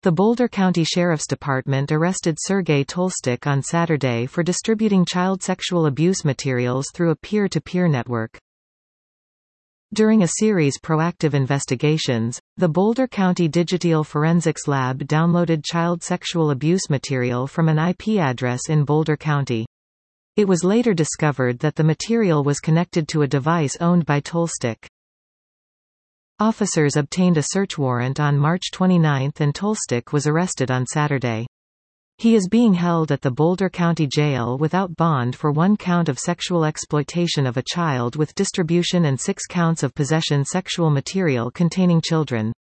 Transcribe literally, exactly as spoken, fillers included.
The Boulder County Sheriff's Department arrested Sergei Tolstuk on Saturday for distributing child sexual abuse materials through a peer-to-peer network. During a series proactive investigations, the Boulder County Digital Forensics Lab downloaded child sexual abuse material from an I P address in Boulder County. It was later discovered that the material was connected to a device owned by Tolstuk. Officers obtained a search warrant on March twenty-ninth and Tolstuk was arrested on Saturday. He is being held at the Boulder County Jail without bond for one count of sexual exploitation of a child with distribution and six counts of possession sexual material containing children.